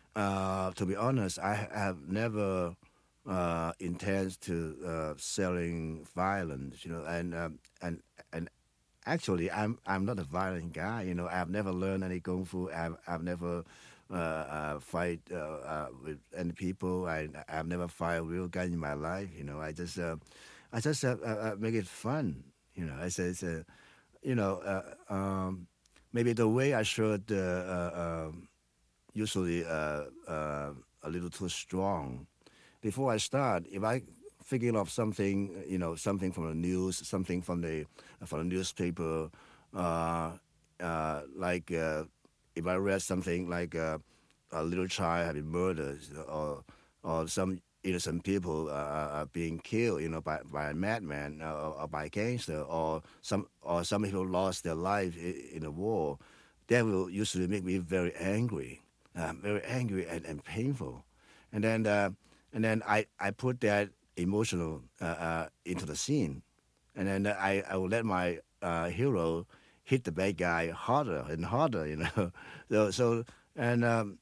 Uh, to be honest, I have never uh, intended to uh, selling violence, you know, and um, and and actually, I'm I'm not a violent guy, you know. I've never learned any kung fu. I've I've never uh, uh, fight uh, uh, with any people. I I've never fired a real gun in my life, you know. I just uh, I just uh, uh, make it fun, you know. I say, it's a, you know, uh, um, maybe the way I should. Uh, uh, um, usually uh, uh, a little too strong. Before I start, if I figure of something, you know, something from the news, something from the from the newspaper, uh, uh, like uh, if I read something like uh, a little child had been murdered, or or some innocent people uh, are being killed, you know, by, by a madman uh, or by a gangster, or some or some people lost their life in, in a war, that will usually make me very angry. Uh, very angry and, and painful, and then uh, and then I, I put that emotional uh, uh, into the scene, and then I, I will let my uh, hero hit the bad guy harder and harder, you know. so so and um,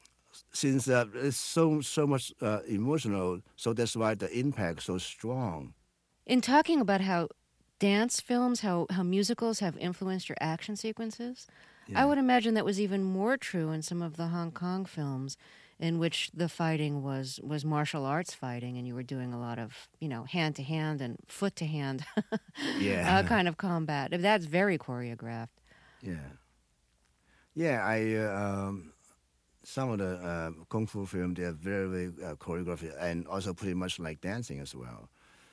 since uh, it's so so much uh, emotional, so that's why the impact is so strong. In talking about how dance films, how how musicals have influenced your action sequences. Yeah. I would imagine that was even more true in some of the Hong Kong films in which the fighting was, was martial arts fighting and you were doing a lot of, you know, hand-to-hand and foot-to-hand yeah. uh, kind of combat. That's very choreographed. Yeah. Yeah, I uh, um, some of the uh, Kung Fu films, they are very, very uh, choreographed and also pretty much like dancing as well.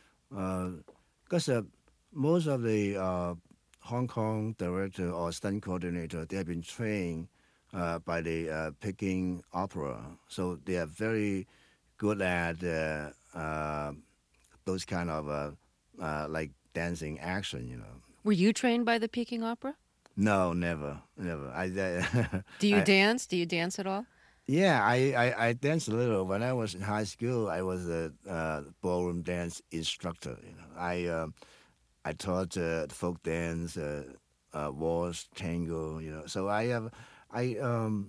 Because uh, uh, most of the... Uh, Hong Kong director or stunt coordinator, they have been trained uh, by the uh, Peking Opera, so they are very good at uh, uh, those kind of uh, uh, like dancing action, you know. Were you trained by the Peking Opera? No, never, never. I, uh, Do you I, dance? Do you dance at all? Yeah, I, I, I danced a little. When I was in high school, I was a uh, ballroom dance instructor. You know, I. Uh, I taught uh, folk dance, uh, uh, waltz, tango, you know. So I have, I um,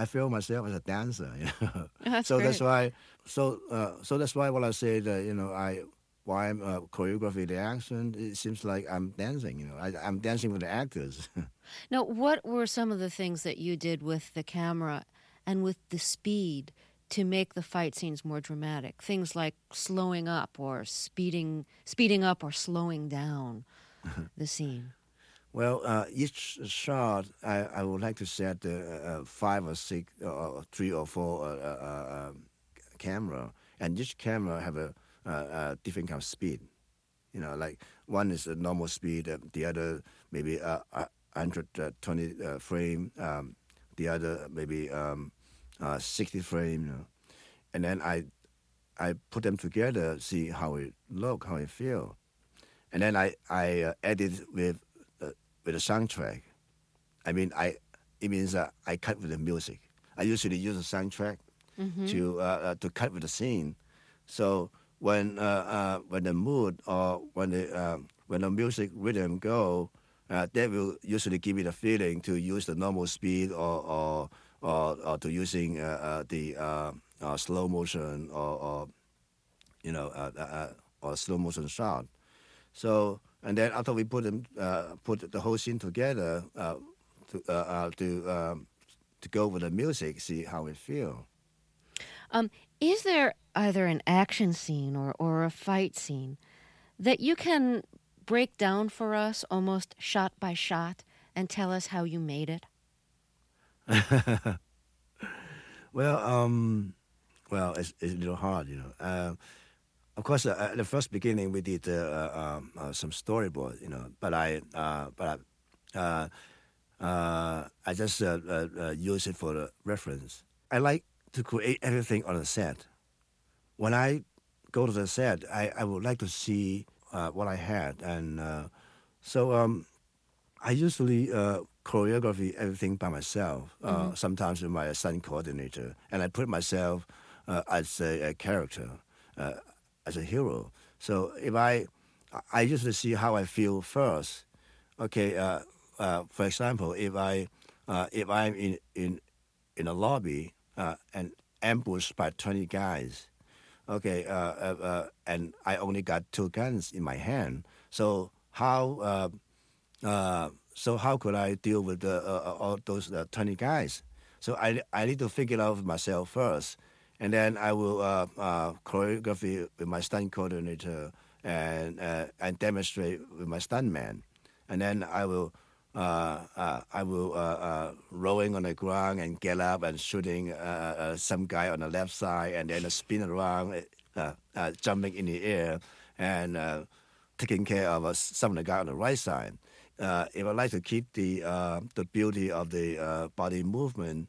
I feel myself as a dancer. You know? That's so great. that's why. So uh, so that's why when I say that, you know, I why I'm uh, choreography the action, it seems like I'm dancing. You know, I, I'm dancing with the actors. Now, what were some of the things that you did with the camera and with the speed to make the fight scenes more dramatic? Things like slowing up or speeding, speeding up or slowing down the scene. Well, uh, each shot, I, I would like to set uh, uh, five or six, or three or four uh, uh, uh, camera, and each camera have a, uh, uh, different kind of speed. You know, like one is a normal speed, uh, the other maybe uh, one hundred twenty uh, frame, um, the other maybe um, uh, sixty frame. You know, and then I, I put them together, see how it look, how it feel, and then I I uh, edit with. With a soundtrack. I mean, I it means uh, I cut with the music. I usually use a soundtrack mm-hmm. to uh, uh, to cut with the scene. So when uh, uh, when the mood or when the uh, when the music rhythm go, uh, that will usually give me the feeling to use the normal speed or or or, or to using uh, uh, the uh, uh, slow motion or, or you know uh, uh, or slow motion shot. So. And then after we put them, uh, put the whole scene together uh, to uh, uh, to um, to go with the music, see how it feel. Um, is there either an action scene or, or a fight scene that you can break down for us almost shot by shot and tell us how you made it? well, um, well, it's, it's a little hard, you know. Uh, Of course, uh, at the first beginning we did uh, uh, uh, some storyboard, you know. But I, uh, but I, uh, uh, I just uh, uh, uh, use it for the reference. I like to create everything on the set. When I go to the set, I, I would like to see uh, what I had, and uh, so um, I usually uh, choreography everything by myself. Uh, mm-hmm. Sometimes with my stunt coordinator, and I put myself uh, as a, a character. Uh, as a hero. So if I, I usually see how I feel first. Okay, uh, uh, for example, if I, uh, if I'm in in, in a lobby uh, and ambushed by twenty guys, okay, uh, uh, uh, and I only got two guns in my hand. So how, uh, uh, so how could I deal with the, uh, all those uh, twenty guys? So I, I need to figure it out myself first. And then I will uh, uh, choreography with my stunt coordinator and uh, and demonstrate with my stuntman. And then I will uh, uh, I will uh, uh, rolling on the ground and get up and shooting uh, uh, some guy on the left side, and then spin around, uh, uh, jumping in the air, and uh, taking care of uh, some of the guy on the right side. Uh, if I like to keep the uh, the beauty of the uh, body movement.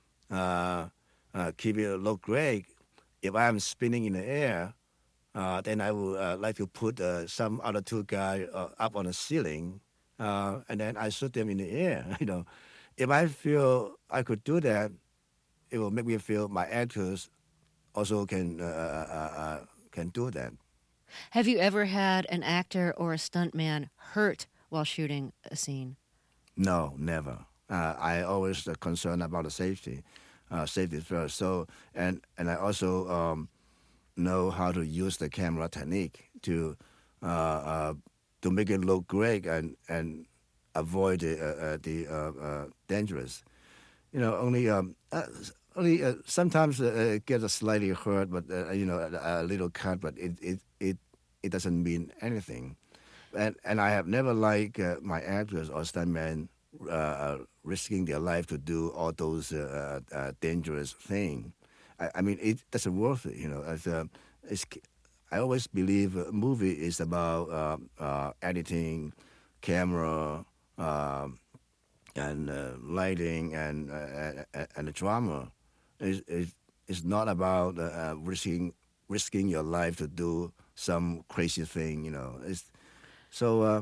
Uh, Uh, keep it look great. If I'm spinning in the air, uh, then I would uh, like to put uh, some other two guys uh, up on the ceiling, uh, and then I shoot them in the air. You know, if I feel I could do that, it will make me feel my actors also can uh, uh, uh, can do that. Have you ever had an actor or a stuntman hurt while shooting a scene? No, never. Uh, I always uh, concerned about the safety. Uh, safety first. So and and I also um, know how to use the camera technique to uh, uh, to make it look great and and avoid the uh, uh, the uh, uh, dangerous. You know, only um, uh, only uh, sometimes uh, it gets slightly hurt, but uh, you know, a, a little cut, but it it it, it doesn't mean anything. And and I have never liked uh, my actors or stuntmen uh, risking their life to do all those uh, uh, dangerous things. I, I mean, it doesn't worth it. You know, as uh, it's, I always believe a movie is about uh, uh, editing, camera, uh, and uh, lighting, and uh, and the drama. It's, it's, it's not about uh, risking risking your life to do some crazy thing. You know, it's so. Uh,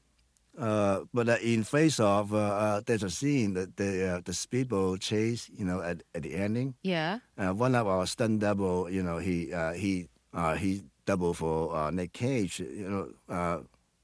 Uh, but uh, in Face Off, uh, uh, there's a scene that the uh, the speedboat chase, you know, at, at the ending. Yeah. Uh, one of our stunt double, you know, he uh, he uh, he double for uh, Nick Cage. You know, uh,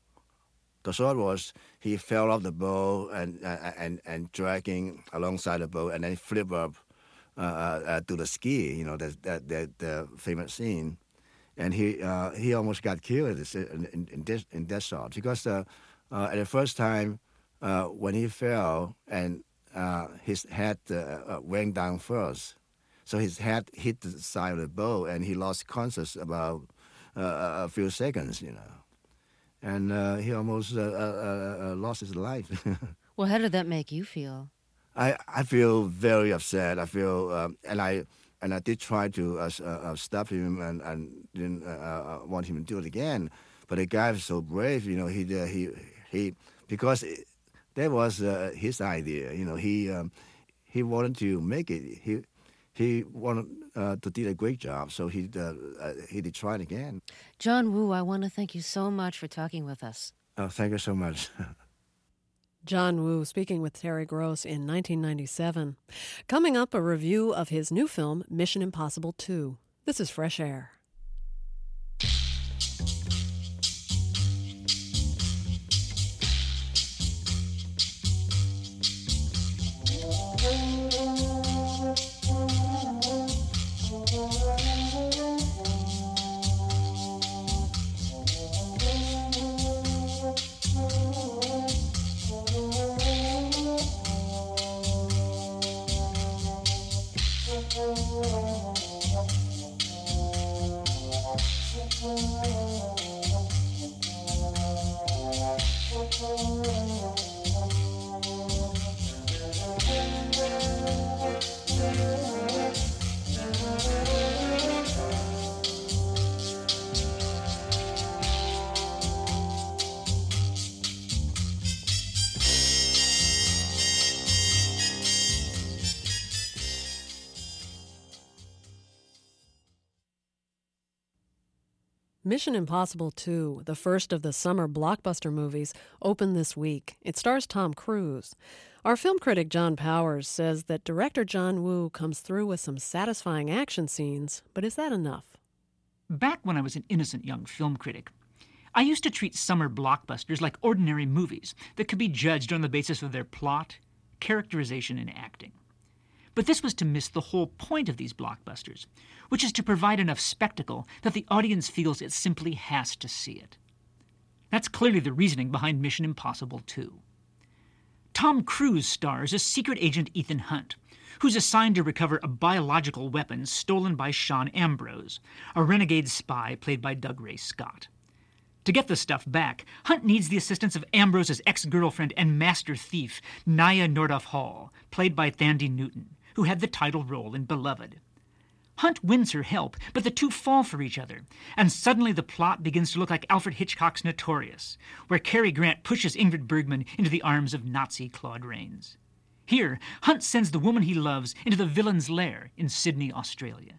the shot was he fell off the boat and uh, and and dragging alongside the boat, and then flip up uh, uh, to the ski, you know, that that that the famous scene, and he uh, he almost got killed in in, in, this, in that shot because uh, uh, at the first time uh, when he fell and uh, his head uh, uh, went down first, so his head hit the side of the boat and he lost conscious about uh, a few seconds, you know, and uh, he almost uh, uh, uh, lost his life. Well, how did that make you feel? I, I feel very upset. I feel, um, and I and I did try to uh, uh, stop him and and didn't uh, uh, want him to do it again. But the guy was so brave, you know. He uh, he he because it, that was uh, his idea, you know. He um, he wanted to make it. He he wanted uh, to do a great job, so he uh, uh, he did try it again. John Woo, I want to thank you so much for talking with us. Oh, thank you so much. John Woo speaking with Terry Gross in nineteen ninety-seven. Coming up, a review of his new film, Mission Impossible two. This is Fresh Air. Mission Impossible two, the first of the summer blockbuster movies, opened this week. It stars Tom Cruise. Our film critic John Powers says that director John Woo comes through with some satisfying action scenes, but is that enough? Back when I was an innocent young film critic, I used to treat summer blockbusters like ordinary movies that could be judged on the basis of their plot, characterization, and acting. But this was to miss the whole point of these blockbusters, which is to provide enough spectacle that the audience feels it simply has to see it. That's clearly the reasoning behind Mission Impossible two. Tom Cruise stars as secret agent Ethan Hunt, who's assigned to recover a biological weapon stolen by Sean Ambrose, a renegade spy played by Doug Ray Scott. To get the stuff back, Hunt needs the assistance of Ambrose's ex-girlfriend and master thief, Nya Nordhoff Hall, played by Thandie Newton, who had the title role in Beloved. Hunt wins her help, but the two fall for each other, and suddenly the plot begins to look like Alfred Hitchcock's Notorious, where Cary Grant pushes Ingrid Bergman into the arms of Nazi Claude Rains. Here, Hunt sends the woman he loves into the villain's lair in Sydney, Australia.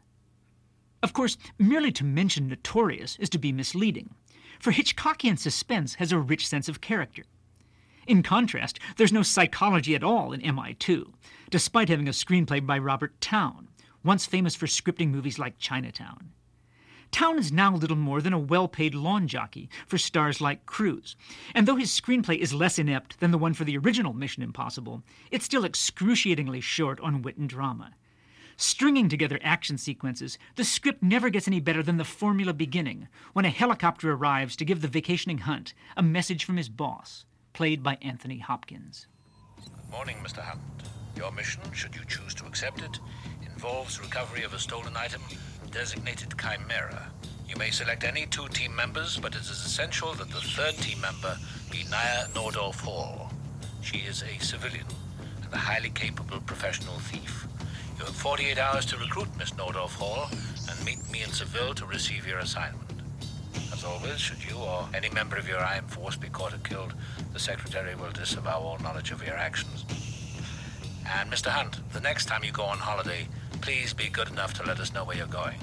Of course, merely to mention Notorious is to be misleading, for Hitchcockian suspense has a rich sense of character. In contrast, there's no psychology at all in M I two, despite having a screenplay by Robert Towne, once famous for scripting movies like Chinatown. Towne is now little more than a well-paid lawn jockey for stars like Cruise, and though his screenplay is less inept than the one for the original Mission Impossible, it's still excruciatingly short on wit and drama. Stringing together action sequences, the script never gets any better than the formula beginning, when a helicopter arrives to give the vacationing Hunt a message from his boss, played by Anthony Hopkins. Good morning, Mister Hunt. Your mission, should you choose to accept it, involves recovery of a stolen item designated Chimera. You may select any two team members, but it is essential that the third team member be Nya Nordhoff Hall. She is a civilian and a highly capable professional thief. You have forty-eight hours to recruit Miss Nordhoff Hall and meet me in Seville to receive your assignment. As always, should you or any member of your I M force be caught or killed, the Secretary will disavow all knowledge of your actions. And Mister Hunt, the next time you go on holiday, please be good enough to let us know where you're going.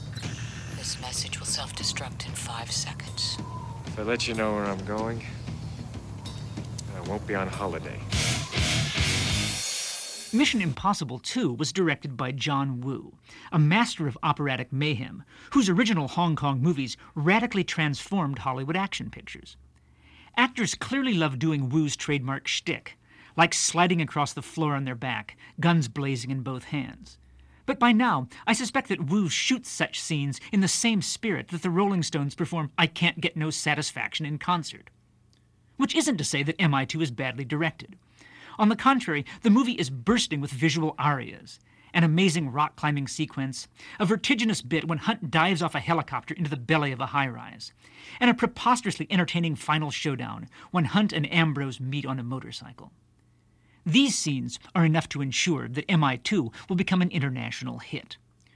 This message will self-destruct in five seconds. If I let you know where I'm going, I won't be on holiday. Mission Impossible two was directed by John Woo, a master of operatic mayhem, whose original Hong Kong movies radically transformed Hollywood action pictures. Actors clearly love doing Woo's trademark shtick, like sliding across the floor on their back, guns blazing in both hands. But by now, I suspect that Wu shoots such scenes in the same spirit that the Rolling Stones perform I Can't Get No Satisfaction in concert. Which isn't to say that M I two is badly directed. On the contrary, the movie is bursting with visual arias, an amazing rock-climbing sequence, a vertiginous bit when Hunt dives off a helicopter into the belly of a high-rise, and a preposterously entertaining final showdown when Hunt and Ambrose meet on a motorcycle. These scenes are enough to ensure that M I two will become an international hit.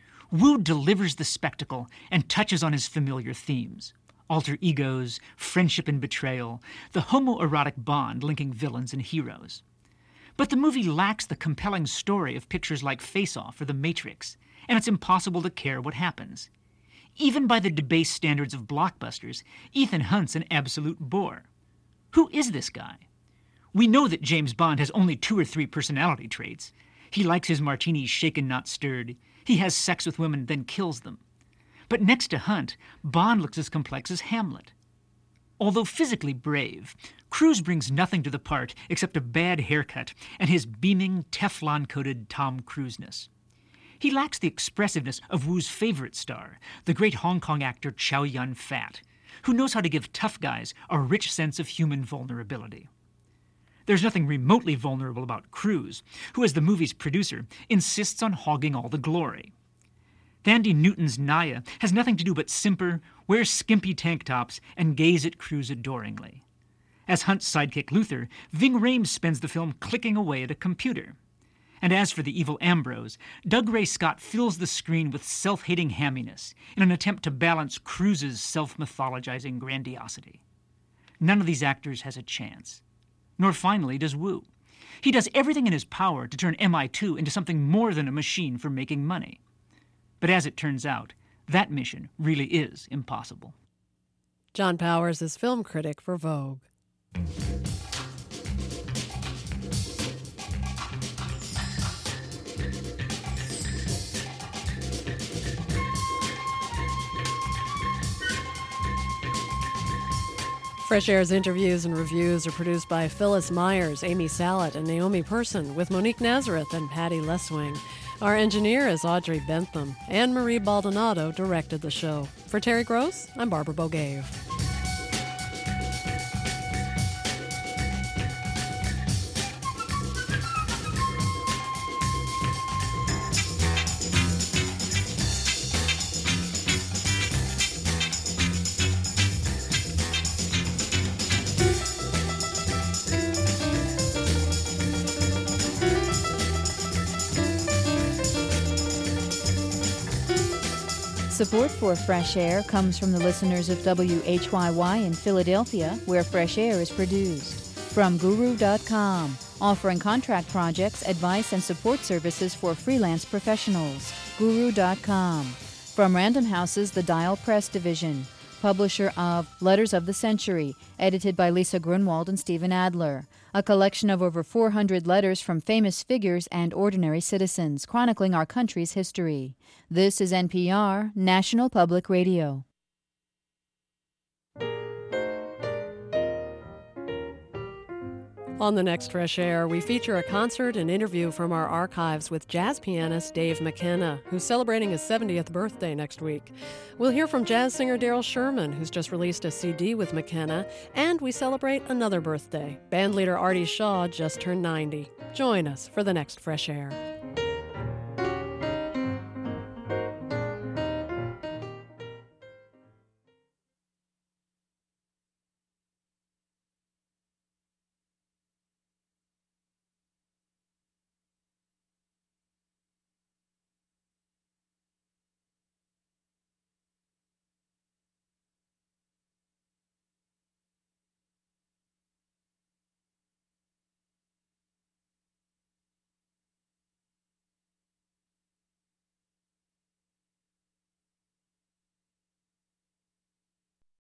Wu delivers the spectacle and touches on his familiar themes: alter egos, friendship and betrayal, the homoerotic bond linking villains and heroes. But the movie lacks the compelling story of pictures like Face Off or The Matrix, and it's impossible to care what happens. Even by the debased standards of blockbusters, Ethan Hunt's an absolute bore. Who is this guy? We know that James Bond has only two or three personality traits. He likes his martinis shaken, not stirred. He has sex with women, then kills them. But next to Hunt, Bond looks as complex as Hamlet. Although physically brave, Cruise brings nothing to the part except a bad haircut and his beaming, Teflon-coated Tom Cruise-ness. He lacks the expressiveness of Wu's favorite star, the great Hong Kong actor Chow Yun-fat, who knows how to give tough guys a rich sense of human vulnerability. There's nothing remotely vulnerable about Cruise, who, as the movie's producer, insists on hogging all the glory. Thandie Newton's Naya has nothing to do but simper, wear skimpy tank tops, and gaze at Cruise adoringly. As Hunt's sidekick Luther, Ving Rhames spends the film clicking away at a computer. And as for the evil Ambrose, Doug Ray Scott fills the screen with self-hating hamminess in an attempt to balance Cruise's self-mythologizing grandiosity. None of these actors has a chance. Nor finally does Wu. He does everything in his power to turn M I two into something more than a machine for making money. But as it turns out, that mission really is impossible. John Powers is film critic for Vogue. Fresh Air's interviews and reviews are produced by Phyllis Myers, Amy Sallet, and Naomi Person, with Monique Nazareth and Patty Leswing. Our engineer is Audrey Bentham. Anne-Marie Baldonado directed the show. For Terry Gross, I'm Barbara Bogave. Support for Fresh Air comes from the listeners of W H Y Y in Philadelphia, where Fresh Air is produced. From Guru dot com, offering contract projects, advice, and support services for freelance professionals. Guru dot com. From Random House's The Dial Press Division, publisher of Letters of the Century, edited by Lisa Grunwald and Stephen Adler. A collection of over four hundred letters from famous figures and ordinary citizens, chronicling our country's history. This is N P R, National Public Radio. On the next Fresh Air, we feature a concert and interview from our archives with jazz pianist Dave McKenna, who's celebrating his seventieth birthday next week. We'll hear from jazz singer Daryl Sherman, who's just released a C D with McKenna, and we celebrate another birthday. Bandleader Artie Shaw just turned ninety. Join us for the next Fresh Air.